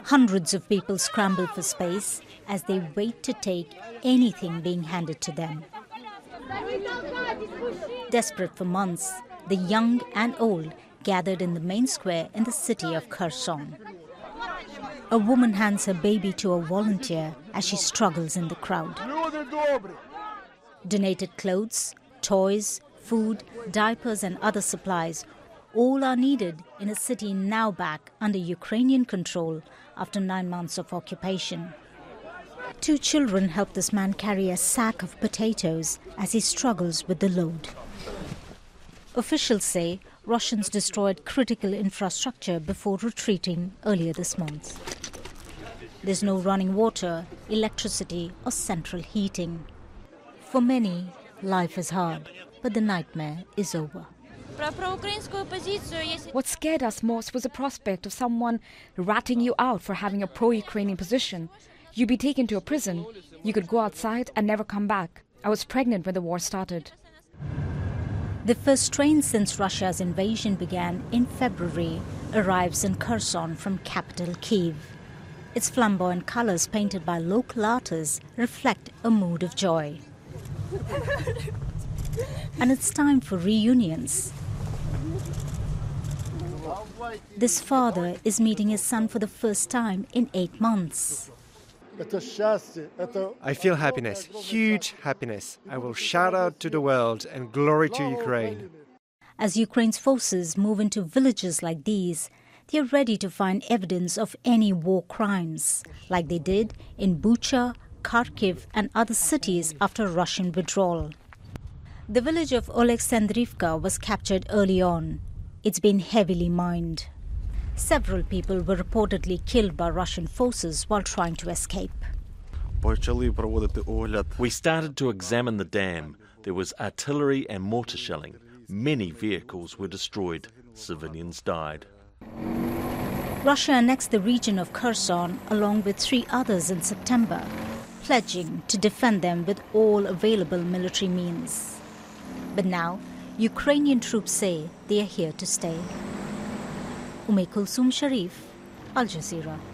Hundreds of people scramble for space as they wait to take anything being handed to them. Desperate for months, the young and old gathered in the main square in the city of Kherson. A woman hands her baby to a volunteer as she struggles in the crowd. Donated clothes, toys, food, diapers and other supplies all are needed in a city now back under Ukrainian control after 9 months of occupation. 2 children help this man carry a sack of potatoes as he struggles with the load. Officials say Russians destroyed critical infrastructure before retreating earlier this month. There's no running water, electricity or central heating. For many, life is hard, but the nightmare is over. What scared us most was the prospect of someone ratting you out for having a pro-Ukrainian position. You'd be taken to a prison. You could go outside and never come back. I was pregnant when the war started. The first train since Russia's invasion began in February arrives in Kherson from capital Kyiv. Its flamboyant colors painted by local artists reflect a mood of joy. And it's time for reunions. This father is meeting his son for the first time in 8 months. I feel happiness, huge happiness. I will shout out to the world and glory to Ukraine. As Ukraine's forces move into villages like these, they are ready to find evidence of any war crimes, like they did in Bucha, Kharkiv and other cities after Russian withdrawal. The village of Oleksandrivka was captured early on. It's been heavily mined. Several people were reportedly killed by Russian forces while trying to escape. We started to examine the dam. There was artillery and mortar shelling. Many vehicles were destroyed. Civilians died. Russia annexed the region of Kherson along with 3 others in September, pledging to defend them with all available military means. But now, Ukrainian troops say they are here to stay. Kulsum Sharif, Al Jazeera.